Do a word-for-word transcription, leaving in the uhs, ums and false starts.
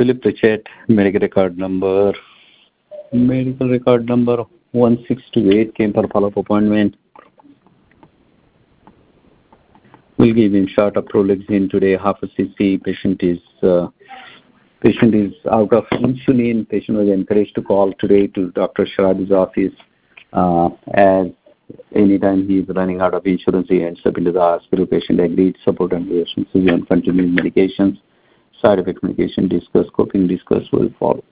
Philip Richard, medical record number, medical record number one six two eight, came for follow-up appointment. We'll give him shot of Prolixin today, half a cc. Patient is uh, patient is out of insulin. Patient was encouraged to call today to Doctor Sharadi's office uh, as anytime he is running out of insurance, he ends up into the hospital. Patient agreed, support and reassurance and continuing medications. Side effect medication discuss, coping discuss will follow.